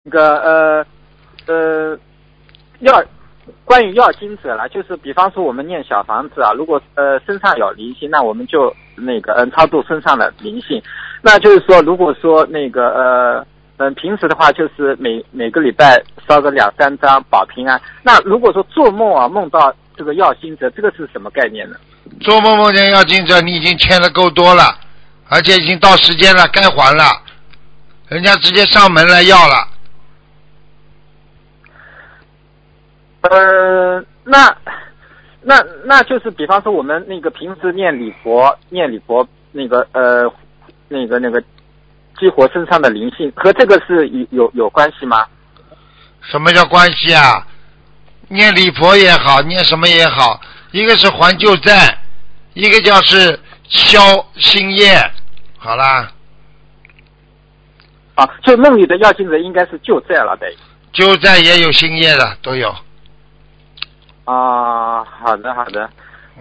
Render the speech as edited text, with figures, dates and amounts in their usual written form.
那个关于要经者啦，就是比方说我们念小房子啊，如果身上有灵性，那我们就超度身上的灵性。那就是说，如果说平时的话，就是每个礼拜烧个2-3张保平安。那如果说做梦啊梦到这个要经者，这个是什么概念呢？ 做梦梦见要经者，你已经欠的够多了，而且已经到时间了，该还了，人家直接上门来要了。 那就是比方说我们平时念礼佛激活身上的灵性，和这个是有关系吗？ 什么叫关系啊？念礼佛也好，念什么也好，一个是还旧债，一个叫是消新业。好啦。 啊，就梦里的要经者应该是旧债了呗。 旧债也有新业的，都有。 啊，好的好的。